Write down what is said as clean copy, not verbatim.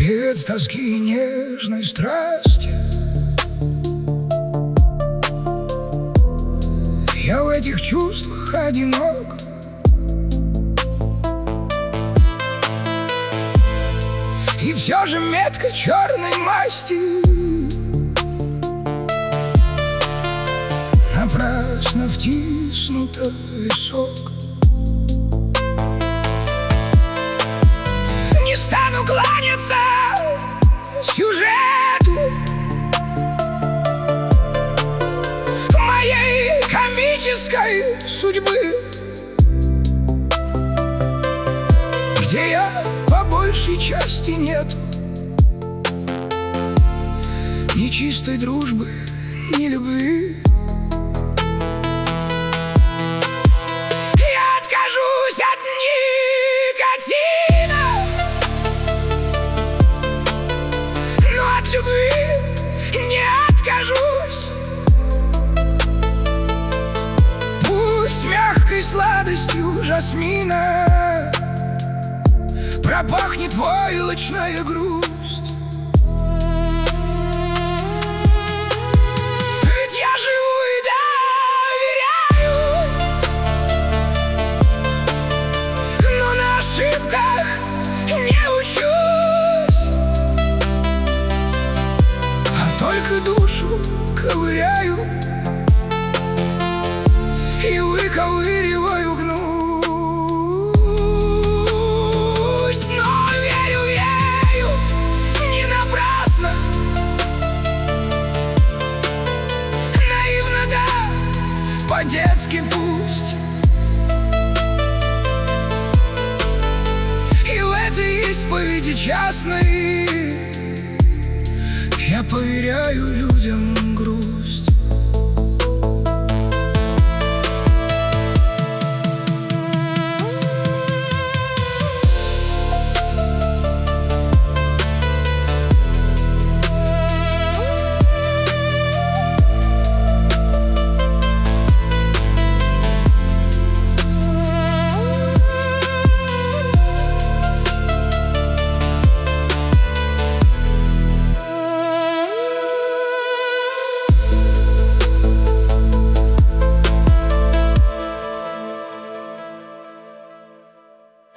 Певец тоски и нежной страсти. Я в этих чувствах одинок. И все же метка черной масти напрасно втиснута в висок. Не стану кланяться сюжету моей комической судьбы, где я по большей части нет ни чистой дружбы, ни любви. Я откажусь от никотина, но от любви не откажусь. Пусть мягкой сладостью жасмина пропахнет войлочная грусть. Ведь я живу и доверяю, но на ошибках не учусь, а только душу ковыряю и выковыриваю гнусь. Но верю, верю, не напрасно, наивно, да, по-детски пусть. И в этой исповеди частной я поверяю людям грусть.